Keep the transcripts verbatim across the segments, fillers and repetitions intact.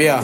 بیا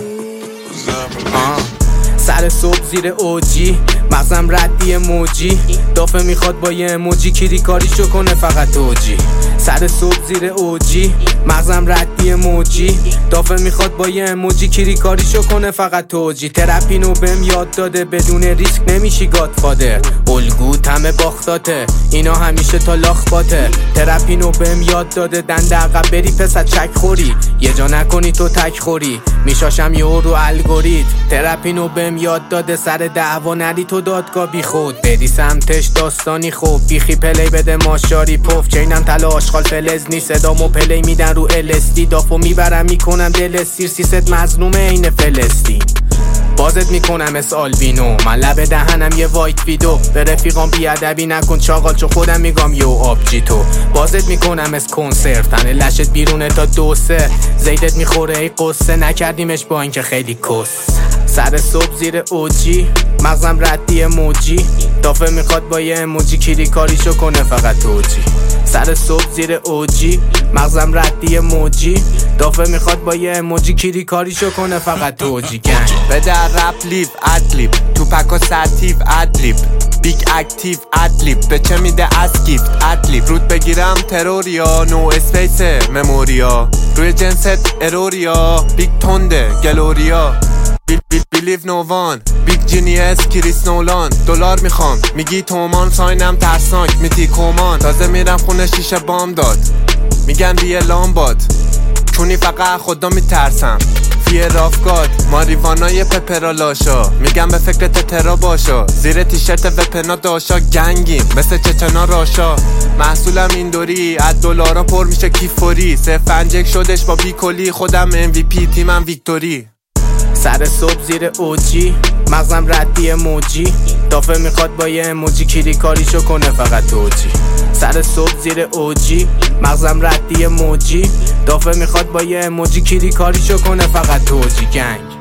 آه. سر صبح زیر اوجی مغزم ردی موجی دافه میخواد با یه موجی کیری کاریشو کنه فقط اوجی. سر صبح زیر اوجی مغزم ردی موجی دافه میخواد با یه موجی کیری کاریشو کنه فقط توجی. ترپینو بهم یاد داده بدون ریسک نمیشی گادفادر. الگو همه باختاته اینا همیشه تا لاخباته. ترپینو بهم یاد داده دنده عقب بری پسر چک خوری یه جا نکنی تو تک خوری میشاشم یه رو الگوریتم. ترپینو بهم یاد داده سر دعوا نری تو دادگاه بی خود بدی سمتش داستانی خوب بیخی پلی بده ماشاری پف چینم طلا آشغال فلز نی صدامو پلی میدن رو ال اس دی دافو میبرم میکنم دل سیر سیست مظلوم این فلسطین. بازت میکنم اس آلبینو من لب دهنم یه وایت ویدو به رفیقام بیادبی نکن چاقال چو خودم میگم یو آبجی تو. بازت میکنم اس کنسرت تنه لشت بیرونه تا دو سه زیدت میخوره ای قصه نکردیمش با اینکه خیلی کس. سر صبح زیر اوجی مغزم ردی موجی دافه میخواد با یه موجی کیری کاریشو کنه فقط توجی. سر صبح زیر اوجی مغزم ردی موجی دافه میخواد با یه موجی کیری کاریشو کنه فقط توجی. گنگ بده رپ لیف ادلیب تو پکا سرتیف ادلیب بیگ اکتیو ادلیب به چه میده از گیفت ادلیب رود بگیرم تروریا نو اسپیس مموریا روی جنست اروریا بیگ تونده گلوریا بیلیو نووان بیگ جینیس کریس نولان دلار میخوام میگی تومان ساینم ترسناک میتی کومان تازه میرم خونه شیشه بام داد میگن بیه لامباد چونی فقط خدا میترسم فیه رافگاد ماریوانای پپرالاشا میگم به فکر تترا باشا زیر تیشرت وپنا داشا گنگیم مثل چچنا راشا محصولم این دوری از دلارا پر میشه کیفوری سفنجک شدش با بیکلی خودم ام وی پی تیمم ویکتوری. سر صبح زیر اوجی مغزم ردی موجی دافه میخواد با یه موجی کیری کاریشو کنه فقط توجی. سر صبح زیر اوجی مغزم ردی موجی دافه میخواد با یه موجی کیری کاریشو کنه فقط توجی. گنگ